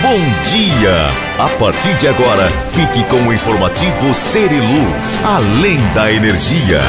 bom dia! A partir de agora, fique com o informativo Seriluz, além da energia.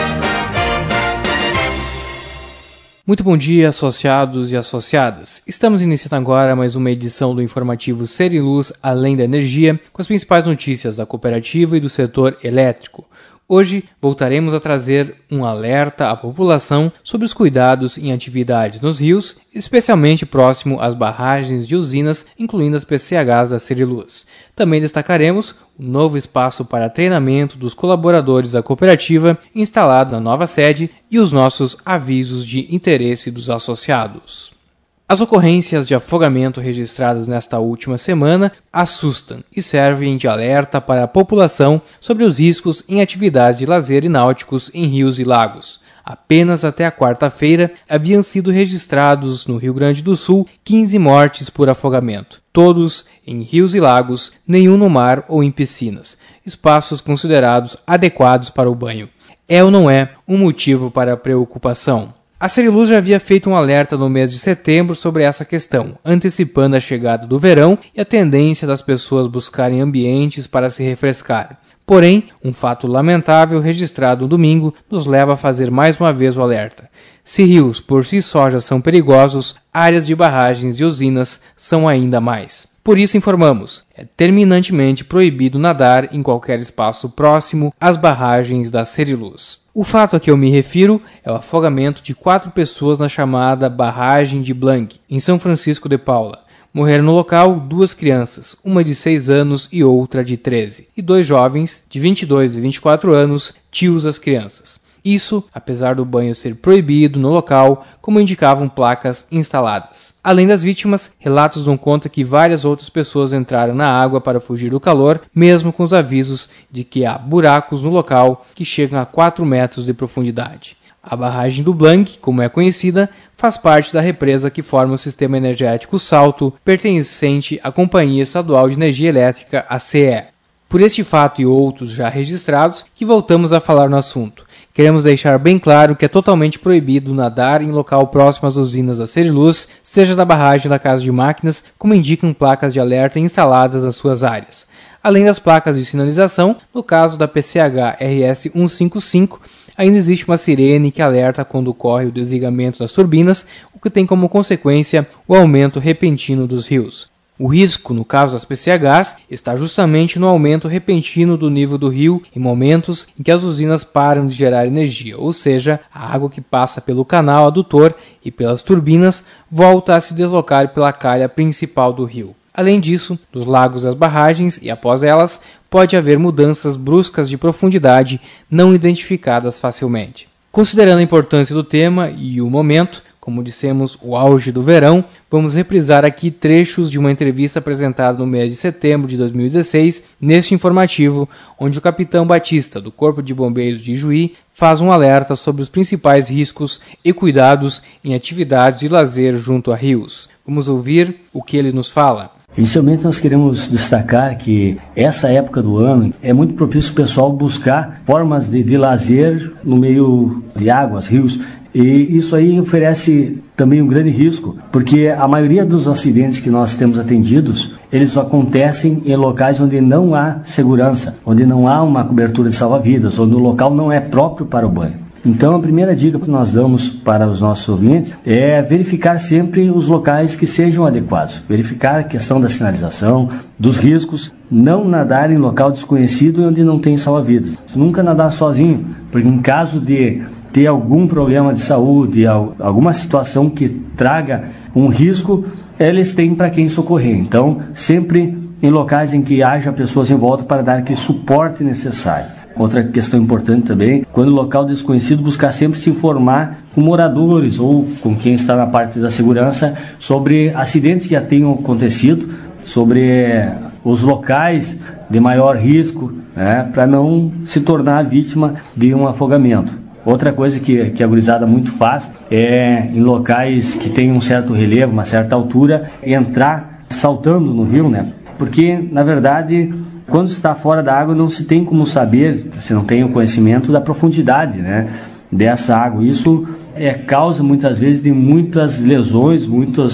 Muito bom dia, associados e associadas. Estamos iniciando agora mais uma edição do informativo Seriluz, além da energia, com as principais notícias da cooperativa e do setor elétrico. Hoje voltaremos a trazer um alerta à população sobre os cuidados em atividades nos rios, especialmente próximo às barragens de usinas, incluindo as PCHs da Seriluz. Também destacaremos o novo espaço para treinamento dos colaboradores da cooperativa instalado na nova sede e os nossos avisos de interesse dos associados. As ocorrências de afogamento registradas nesta última semana assustam e servem de alerta para a população sobre os riscos em atividades de lazer e náuticos em rios e lagos. Apenas até a quarta-feira haviam sido registrados no Rio Grande do Sul 15 mortes por afogamento, todos em rios e lagos, nenhum no mar ou em piscinas, espaços considerados adequados para o banho. É ou não é um motivo para preocupação? A Seriluz já havia feito um alerta no mês de setembro sobre essa questão, antecipando a chegada do verão e a tendência das pessoas buscarem ambientes para se refrescar. Porém, um fato lamentável registrado no domingo nos leva a fazer mais uma vez o alerta. Se rios por si só já são perigosos, áreas de barragens e usinas são ainda mais. Por isso informamos, é terminantemente proibido nadar em qualquer espaço próximo às barragens da Seriluz. O fato a que eu me refiro é o afogamento de 4 pessoas na chamada Barragem de Blanc, em São Francisco de Paula. Morreram no local 2 crianças, uma de 6 anos e outra de 13, e 2 jovens de 22 e 24 anos, tios das crianças. Isso, apesar do banho ser proibido no local, como indicavam placas instaladas. Além das vítimas, relatos dão conta que várias outras pessoas entraram na água para fugir do calor, mesmo com os avisos de que há buracos no local que chegam a 4 metros de profundidade. A barragem do Blanc, como é conhecida, faz parte da represa que forma o sistema energético Salto, pertencente à Companhia Estadual de Energia Elétrica, a CE. Por este fato e outros já registrados, que voltamos a falar no assunto. Queremos deixar bem claro que é totalmente proibido nadar em local próximo às usinas da Seriluz, seja da barragem da Casa de Máquinas, como indicam placas de alerta instaladas nas suas áreas. Além das placas de sinalização, no caso da PCH RS 155, ainda existe uma sirene que alerta quando ocorre o desligamento das turbinas, o que tem como consequência o aumento repentino dos rios. O risco, no caso das PCHs, está justamente no aumento repentino do nível do rio em momentos em que as usinas param de gerar energia, ou seja, a água que passa pelo canal adutor e pelas turbinas volta a se deslocar pela calha principal do rio. Além disso, dos lagos e as barragens, e após elas, pode haver mudanças bruscas de profundidade não identificadas facilmente. Considerando a importância do tema e o momento, como dissemos, o auge do verão, vamos reprisar aqui trechos de uma entrevista apresentada no mês de setembro de 2016, neste informativo, onde o capitão Batista, do Corpo de Bombeiros de Ijuí, faz um alerta sobre os principais riscos e cuidados em atividades de lazer junto a rios. Vamos ouvir o que ele nos fala. Inicialmente nós queremos destacar que essa época do ano é muito propício o pessoal buscar formas de lazer no meio de águas, rios, e isso aí oferece também um grande risco, porque a maioria dos acidentes que nós temos atendidos, eles acontecem em locais onde não há segurança, onde não há uma cobertura de salva-vidas, onde o local não é próprio para o banho. Então, a primeira dica que nós damos para os nossos ouvintes é verificar sempre os locais que sejam adequados. Verificar a questão da sinalização, dos riscos, não nadar em local desconhecido onde não tem salva-vidas. Nunca nadar sozinho, porque em caso de ter algum problema de saúde, alguma situação que traga um risco, eles têm para quem socorrer. Então, sempre em locais em que haja pessoas em volta para dar aquele suporte necessário. Outra questão importante também, quando o local desconhecido, buscar sempre se informar com moradores ou com quem está na parte da segurança sobre acidentes que já tenham acontecido, sobre os locais de maior risco, né, para não se tornar vítima de um afogamento. Outra coisa que a gurizada muito faz é, em locais que tem um certo relevo, uma certa altura, entrar saltando no rio, né? Porque, na verdade, quando está fora da água não se tem como saber, se não tem o conhecimento da profundidade, né, dessa água. Isso é causa muitas vezes de muitas lesões, muitas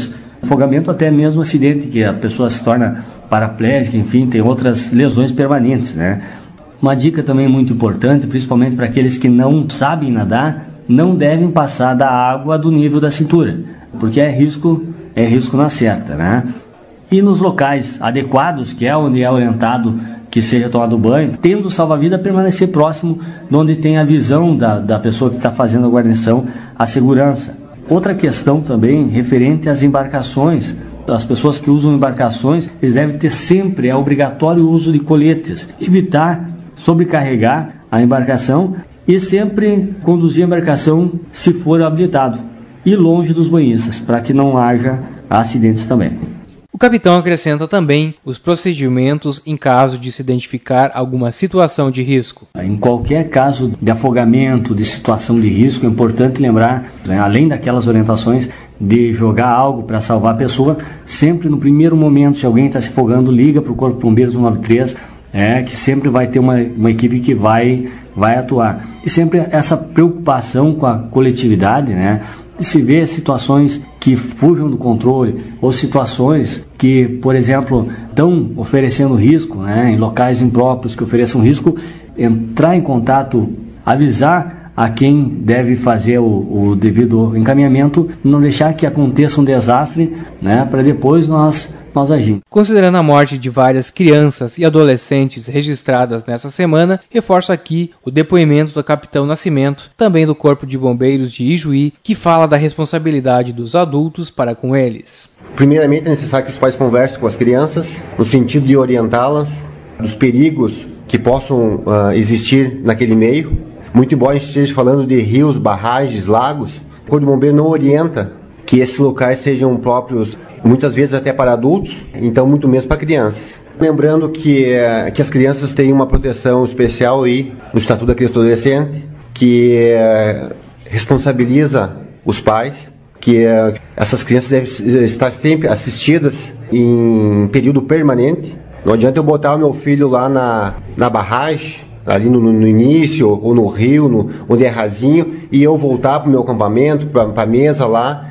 Afogamento, até mesmo acidente, que a pessoa se torna paraplégica, enfim, tem outras lesões permanentes, né? Uma dica também muito importante, principalmente para aqueles que não sabem nadar, não devem passar da água do nível da cintura, porque é risco na certa, né? E nos locais adequados, que é onde é orientado que seja tomado banho, tendo salva-vida, permanecer próximo de onde tem a visão da pessoa que está fazendo a guarnição, a segurança. Outra questão também referente às embarcações. As pessoas que usam embarcações, eles devem ter sempre, é obrigatório o uso de coletes, evitar sobrecarregar a embarcação e sempre conduzir a embarcação se for habilitado e longe dos banhistas, para que não haja acidentes também. O capitão acrescenta também os procedimentos em caso de se identificar alguma situação de risco. Em qualquer caso de afogamento, de situação de risco, é importante lembrar, né, além daquelas orientações de jogar algo para salvar a pessoa, sempre no primeiro momento, se alguém está se afogando, liga para o Corpo de Bombeiros 193, que sempre vai ter uma equipe que vai atuar. E sempre essa preocupação com a coletividade, né? Se vê situações que fujam do controle ou situações que, por exemplo, estão oferecendo risco, né, em locais impróprios que ofereçam risco, entrar em contato, avisar a quem deve fazer o devido encaminhamento, não deixar que aconteça um desastre, né, para depois nós agimos. Considerando a morte de várias crianças e adolescentes registradas nessa semana, reforço aqui o depoimento do capitão Nascimento, também do Corpo de Bombeiros de Ijuí, que fala da responsabilidade dos adultos para com eles. Primeiramente é necessário que os pais conversem com as crianças, no sentido de orientá-las dos perigos que possam existir naquele meio. Muito embora a gente esteja falando de rios, barragens, lagos, o Corpo de Bombeiros não orienta que esses locais sejam próprios, muitas vezes até para adultos, então muito menos para crianças. Lembrando que as crianças têm uma proteção especial aí no Estatuto da Criança e do Adolescente, que responsabiliza os pais, que essas crianças devem estar sempre assistidas em período permanente. Não adianta eu botar o meu filho lá na barragem, ali no início, ou no rio, onde é rasinho, e eu voltar para o meu acampamento, para a mesa lá,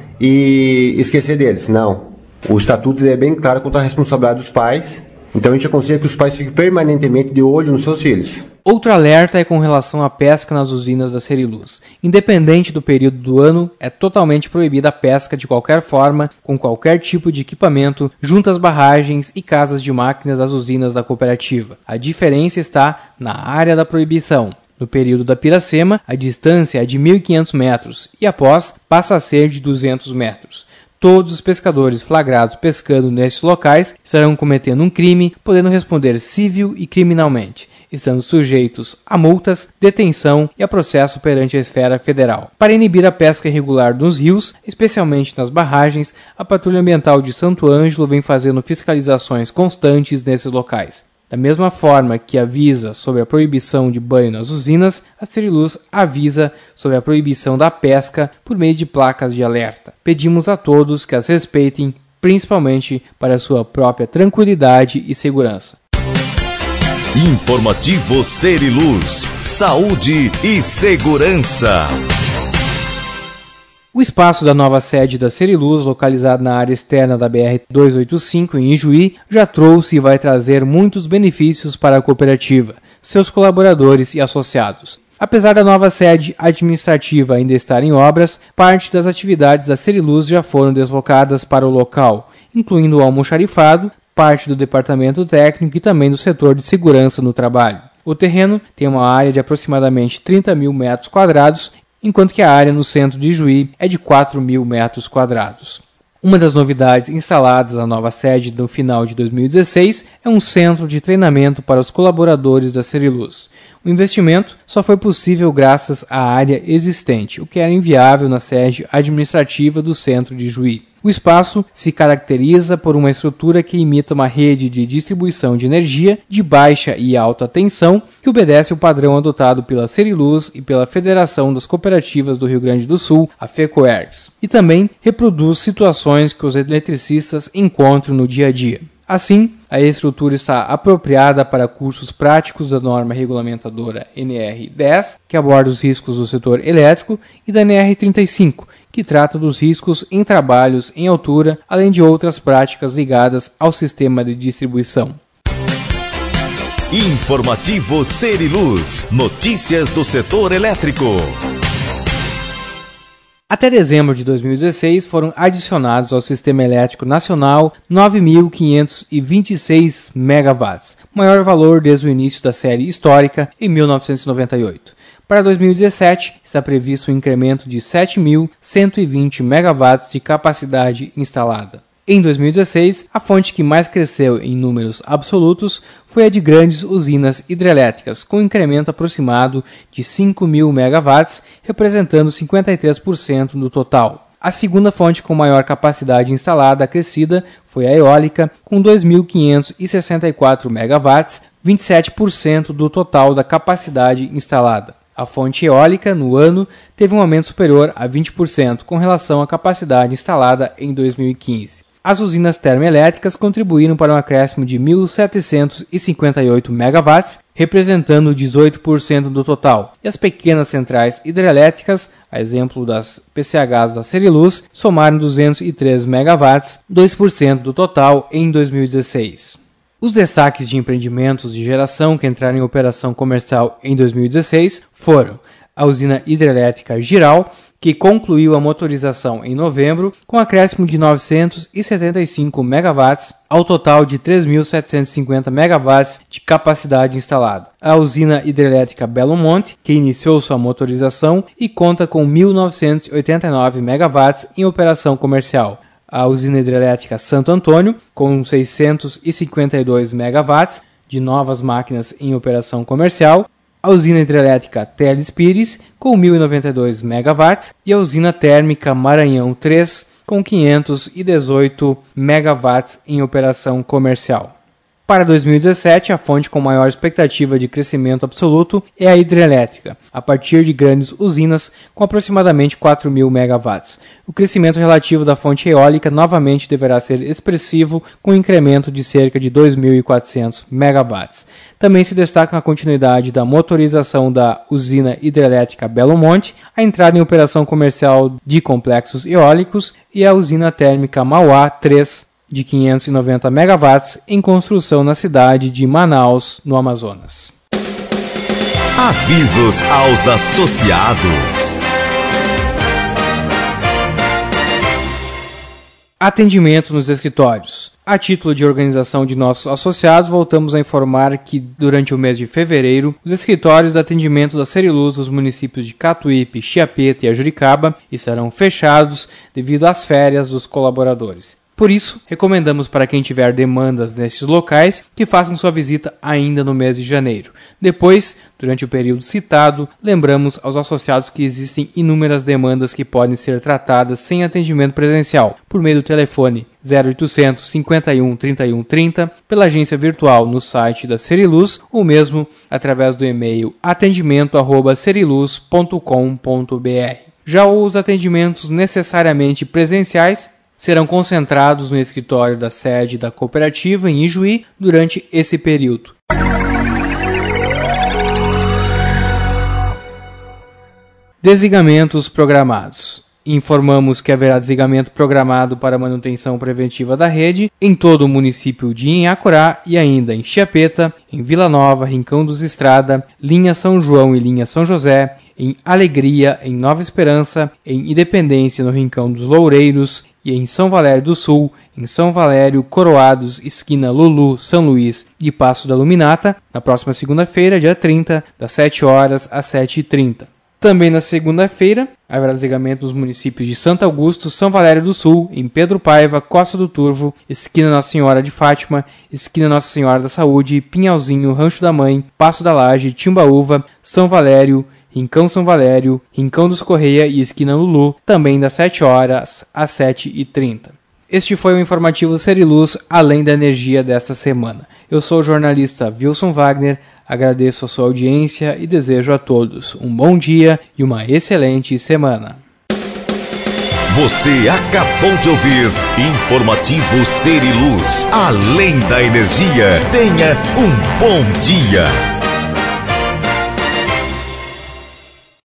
e esquecer deles. Não. O estatuto é bem claro quanto à responsabilidade dos pais, então a gente aconselha que os pais fiquem permanentemente de olho nos seus filhos. Outro alerta é com relação à pesca nas usinas da Seriluz. Independente do período do ano, é totalmente proibida a pesca de qualquer forma, com qualquer tipo de equipamento, junto às barragens e casas de máquinas das usinas da cooperativa. A diferença está na área da proibição. No período da Piracema, a distância é de 1.500 metros e após passa a ser de 200 metros. Todos os pescadores flagrados pescando nesses locais estarão cometendo um crime, podendo responder civil e criminalmente, estando sujeitos a multas, detenção e a processo perante a esfera federal. Para inibir a pesca irregular nos rios, especialmente nas barragens, a Patrulha Ambiental de Santo Ângelo vem fazendo fiscalizações constantes nesses locais. Da mesma forma que avisa sobre a proibição de banho nas usinas, a Seriluz avisa sobre a proibição da pesca por meio de placas de alerta. Pedimos a todos que as respeitem, principalmente para sua própria tranquilidade e segurança. Informativo Seriluz. Saúde e segurança. O espaço da nova sede da Seriluz, localizado na área externa da BR-285 em Ijuí, já trouxe e vai trazer muitos benefícios para a cooperativa, seus colaboradores e associados. Apesar da nova sede administrativa ainda estar em obras, parte das atividades da Seriluz já foram deslocadas para o local, incluindo o almoxarifado, parte do departamento técnico e também do setor de segurança no trabalho. O terreno tem uma área de aproximadamente 30 mil metros quadrados, enquanto que a área no centro de Ijuí é de 4 mil metros quadrados. Uma das novidades instaladas na nova sede no final de 2016 é um centro de treinamento para os colaboradores da Seriluz. O investimento só foi possível graças à área existente, o que era inviável na sede administrativa do centro de Ijuí. O espaço se caracteriza por uma estrutura que imita uma rede de distribuição de energia de baixa e alta tensão que obedece ao padrão adotado pela Seriluz e pela Federação das Cooperativas do Rio Grande do Sul, a FECOERGS, e também reproduz situações que os eletricistas encontram no dia a dia. Assim, a estrutura está apropriada para cursos práticos da norma regulamentadora NR10, que aborda os riscos do setor elétrico, e da NR35, que trata dos riscos em trabalhos em altura, além de outras práticas ligadas ao sistema de distribuição. Informativo Seriluz. Notícias do setor elétrico. Até dezembro de 2016 foram adicionados ao Sistema Elétrico Nacional 9.526 megawatts, maior valor desde o início da série histórica em 1998. Para 2017, está previsto um incremento de 7.120 megawatts de capacidade instalada. Em 2016, a fonte que mais cresceu em números absolutos foi a de grandes usinas hidrelétricas, com um incremento aproximado de 5.000 megawatts, representando 53% do total. A segunda fonte com maior capacidade instalada acrescida foi a eólica, com 2.564 megawatts, 27% do total da capacidade instalada. A fonte eólica, no ano, teve um aumento superior a 20% com relação à capacidade instalada em 2015. As usinas termoelétricas contribuíram para um acréscimo de 1.758 megawatts, representando 18% do total, e as pequenas centrais hidrelétricas, a exemplo das PCHs da Seriluz, somaram 203 megawatts, 2% do total em 2016. Os destaques de empreendimentos de geração que entraram em operação comercial em 2016 foram a usina hidrelétrica Jirau, que concluiu a motorização em novembro, com acréscimo de 975 megawatts, ao total de 3.750 megawatts de capacidade instalada. A usina hidrelétrica Belo Monte, que iniciou sua motorização e conta com 1.989 megawatts em operação comercial. A usina hidrelétrica Santo Antônio, com 652 megawatts de novas máquinas em operação comercial. A usina hidrelétrica Teles Pires, com 1.092 megawatts, e a usina térmica Maranhão 3, com 518 megawatts em operação comercial. Para 2017, a fonte com maior expectativa de crescimento absoluto é a hidrelétrica, a partir de grandes usinas com aproximadamente 4.000 megawatts. O crescimento relativo da fonte eólica novamente deverá ser expressivo, com um incremento de cerca de 2.400 megawatts. Também se destaca a continuidade da motorização da usina hidrelétrica Belo Monte, a entrada em operação comercial de complexos eólicos e a usina térmica Mauá 3, de 590 megawatts, em construção na cidade de Manaus, no Amazonas. Avisos aos associados. Atendimento nos escritórios. A título de organização de nossos associados, voltamos a informar que, durante o mês de fevereiro, os escritórios de atendimento da Seriluz nos municípios de Catuípe, Chiapeta e Ajuricaba estarão fechados devido às férias dos colaboradores. Por isso, recomendamos para quem tiver demandas nestes locais que façam sua visita ainda no mês de janeiro. Depois, durante o período citado, lembramos aos associados que existem inúmeras demandas que podem ser tratadas sem atendimento presencial, por meio do telefone 0800 51 31 30, pela agência virtual no site da Seriluz ou mesmo através do e-mail atendimento@seriluz.com.br. Já os atendimentos necessariamente presenciais serão concentrados no escritório da sede da cooperativa em Ijuí durante esse período. Desligamentos programados. Informamos que haverá desligamento programado para manutenção preventiva da rede em todo o município de Inhacorá e ainda em Chiapeta, em Vila Nova, Rincão dos Estrada, Linha São João e Linha São José, em Alegria, em Nova Esperança, em Independência, no Rincão dos Loureiros, e em São Valério do Sul, em São Valério, Coroados, esquina Lulu, São Luís e Passo da Luminata, na próxima segunda-feira, dia 30, das 7 horas às 7h30. Também na segunda-feira, haverá desligamento nos municípios de Santo Augusto, São Valério do Sul, em Pedro Paiva, Costa do Turvo, esquina Nossa Senhora de Fátima, esquina Nossa Senhora da Saúde, Pinhalzinho, Rancho da Mãe, Passo da Laje, Timbaúva, São Valério, Rincão São Valério, Rincão dos Correia e esquina Lulu, também das 7 horas às 7h30. Este foi o informativo Seriluz, além da energia desta semana. Eu sou o jornalista Wilson Wagner, agradeço a sua audiência e desejo a todos um bom dia e uma excelente semana. Você acabou de ouvir Informativo Seriluz, além da energia. Tenha um bom dia.